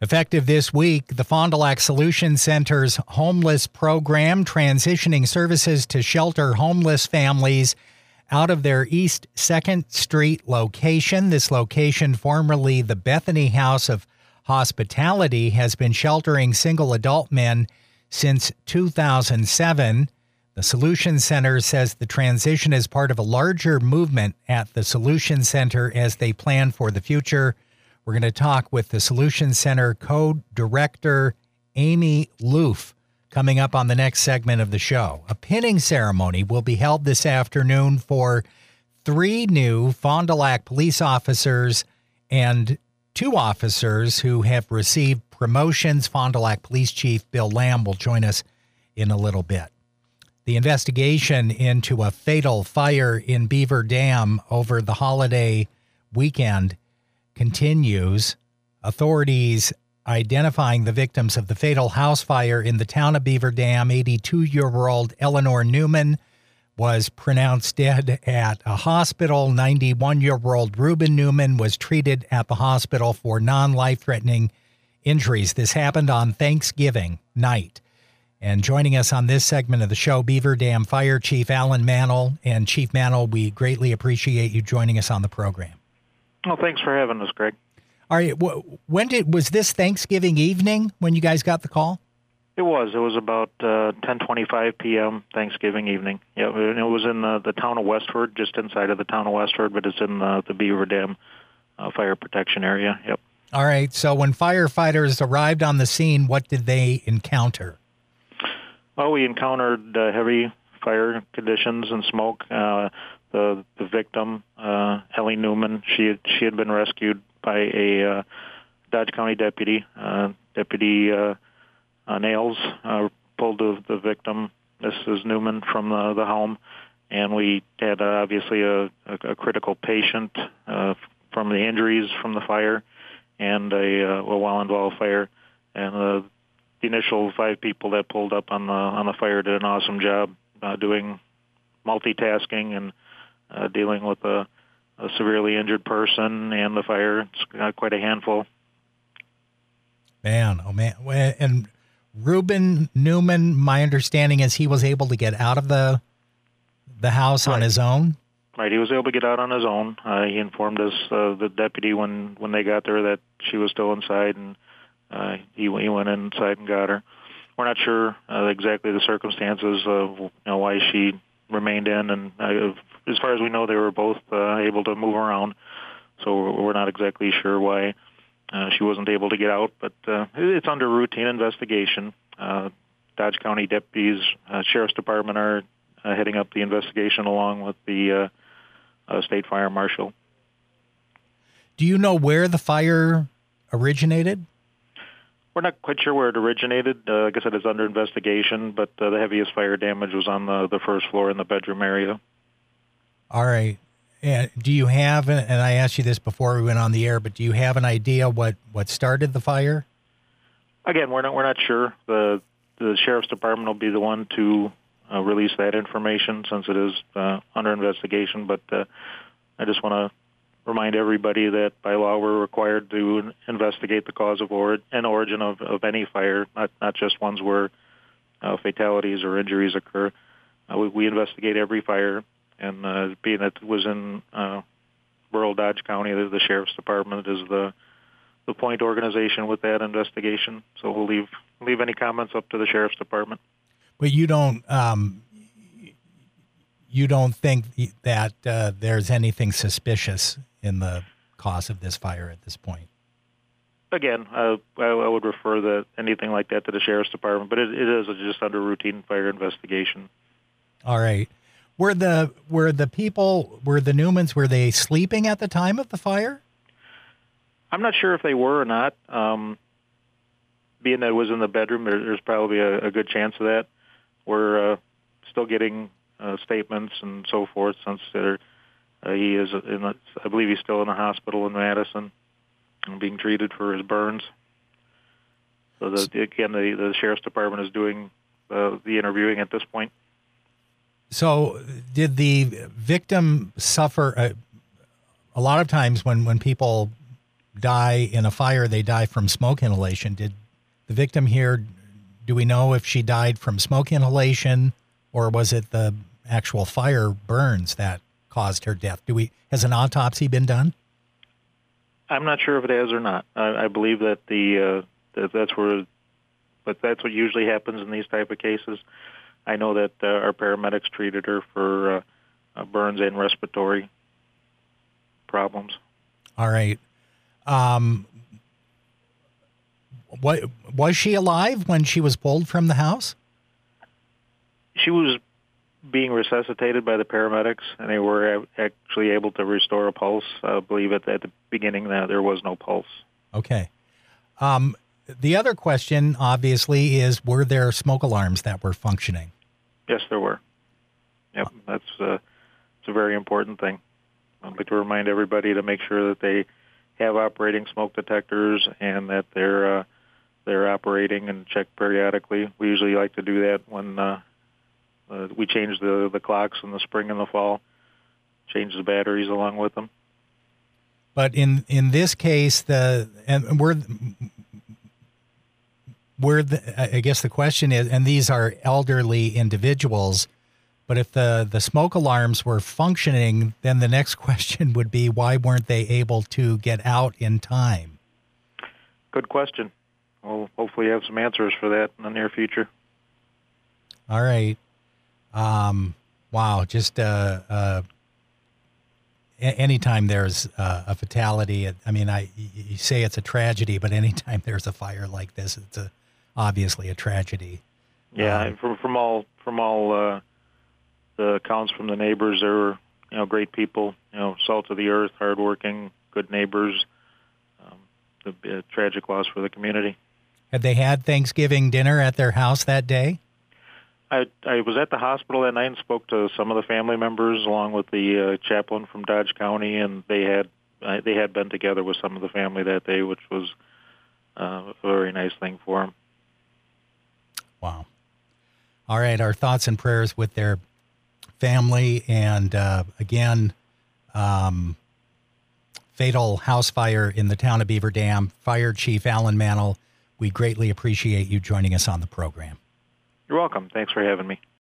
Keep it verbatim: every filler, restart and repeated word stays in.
Effective this week, the Fond du Lac Solution Center's homeless program transitioning services to shelter homeless families out of their East second Street location. This location, formerly the Bethany House of Hospitality, has been sheltering single adult men since two thousand seven. The Solution Center says the transition is part of a larger movement at the Solution Center as they plan for the future. We're going to talk with the Solution Center co-director, Amy Loof, coming up on the next segment of the show. A pinning ceremony will be held this afternoon for three new Fond du Lac police officers and two officers who have received promotions. Fond du Lac Police Chief Bill Lamb will join us in a little bit. The investigation into a fatal fire in Beaver Dam over the holiday weekend continues. Authorities identifying the victims of the fatal house fire in the town of Beaver Dam. eighty-two-year-old Eleanor Newman was pronounced dead at a hospital. ninety-one-year-old Reuben Newman was treated at the hospital for non-life-threatening injuries. This happened on Thanksgiving night. And joining us on this segment of the show, Beaver Dam Fire Chief Alan Mannell. And Chief Mannell, we greatly appreciate you joining us on the program. Well, thanks for having us, Greg. All right. When did was this Thanksgiving evening when you guys got the call? It was. It was about uh, ten twenty-five p.m. Thanksgiving evening. Yeah, it was in the, the town of Westford, just inside of the town of Westford, but it's in the, the Beaver Dam uh, fire protection area. Yep. All right. So when firefighters arrived on the scene, what did they encounter? Well, we encountered uh, heavy fire conditions and smoke. Uh, the the victim, uh, Ellie Newman, she had, she had been rescued by a uh, Dodge County deputy. Uh, Deputy uh, uh, Nails uh, pulled the, the victim, Missus Newman, from the, the home, and we had uh, obviously a, a, a critical patient uh, from the injuries from the fire and a, uh, a well-involved fire. And uh, the initial five people that pulled up on the on the fire did an awesome job uh, doing multitasking and uh, dealing with a, a severely injured person and the fire. It's uh, quite a handful. Man, oh man. And Reuben Newman, my understanding is he was able to get out of the the house right. on his own? Right, he was able to get out on his own. Uh, he informed us, uh, the deputy, when, when they got there that she was still inside, and uh, he, he went inside and got her. We're not sure uh, exactly the circumstances of you know, why she remained in, and uh, as far as we know, they were both uh, able to move around, so we're not exactly sure why uh, she wasn't able to get out, but uh, it's under routine investigation. Uh, Dodge County deputies, uh, Sheriff's Department are uh, heading up the investigation along with the uh, uh, State Fire Marshal. Do you know where the fire originated? We're not quite sure where it originated. Uh, like I said, it's under investigation, but uh, the heaviest fire damage was on the, the first floor in the bedroom area. All right. And do you have, and I asked you this before we went on the air, but do you have an idea what, what started the fire? Again, we're not we're not sure. The the Sheriff's Department will be the one to uh, release that information since it is uh, under investigation. But uh, I just want to remind everybody that by law we're required to investigate the cause of or- and origin of, of any fire, not not just ones where uh, fatalities or injuries occur. Uh, we, we investigate every fire. And uh, being that it was in uh, rural Dodge County, the, the Sheriff's Department is the the point organization with that investigation. So we'll leave leave any comments up to the Sheriff's Department. But you don't um, you don't think that uh, there's anything suspicious in the cause of this fire at this point? Again, uh, I, I would refer that anything like that to the Sheriff's Department, but it, it is just under routine fire investigation. All right. Were the were the people, were the Newmans, were they sleeping at the time of the fire? I'm not sure if they were or not. Um, being that it was in the bedroom, there, there's probably a, a good chance of that. We're uh, still getting uh, statements and so forth since they're, uh, he is, in a, I believe he's still in a hospital in Madison and being treated for his burns. So, the, again, the, the Sheriff's Department is doing uh, the interviewing at this point. So did the victim suffer? Uh, a lot of times when, when people die in a fire, they die from smoke inhalation. Did the victim here, do we know if she died from smoke inhalation, or was it the actual fire burns that caused her death? Do we, has an autopsy been done? I'm not sure if it has or not. I, I believe that the uh, that that's where, but that's what usually happens in these type of cases. I know that uh, our paramedics treated her for uh, uh, burns and respiratory problems. All right. Um, what was she alive when she was pulled from the house? She was being resuscitated by the paramedics, and they were actually able to restore a pulse. I believe at, at the beginning that there was no pulse. Okay. Um, the other question, obviously, is were there smoke alarms that were functioning? Yes, there were. Yep, that's uh, it's a very important thing. I'd like to remind everybody to make sure that they have operating smoke detectors and that they're uh, they're operating and checked periodically. We usually like to do that when uh, uh, we change the, the clocks in the spring and the fall, change the batteries along with them. But in, in this case, the and we're we're the, I guess the question is, and these are elderly individuals, but if the, the smoke alarms were functioning, then the next question would be, why weren't they able to get out in time? Good question. We'll hopefully have some answers for that in the near future. All right. Um, wow. Just uh, uh, anytime there's uh, a fatality, I mean, I you say it's a tragedy, but anytime there's a fire like this, it's a, obviously a tragedy. Yeah, um, from, from all from all uh, the accounts from the neighbors, they were you know great people, you know, salt of the earth, hardworking, good neighbors. Um, a, a tragic loss for the community. Had they had Thanksgiving dinner at their house that day? I, I was at the hospital that night and spoke to some of the family members, along with the uh, chaplain from Dodge County, and they had uh, they had been together with some of the family that day, which was uh, a very nice thing for them. Wow. All right, our thoughts and prayers with their family, and uh, again, um, fatal house fire in the town of Beaver Dam. Fire Chief Alan Mannell, we greatly appreciate you joining us on the program. You're welcome. Thanks for having me.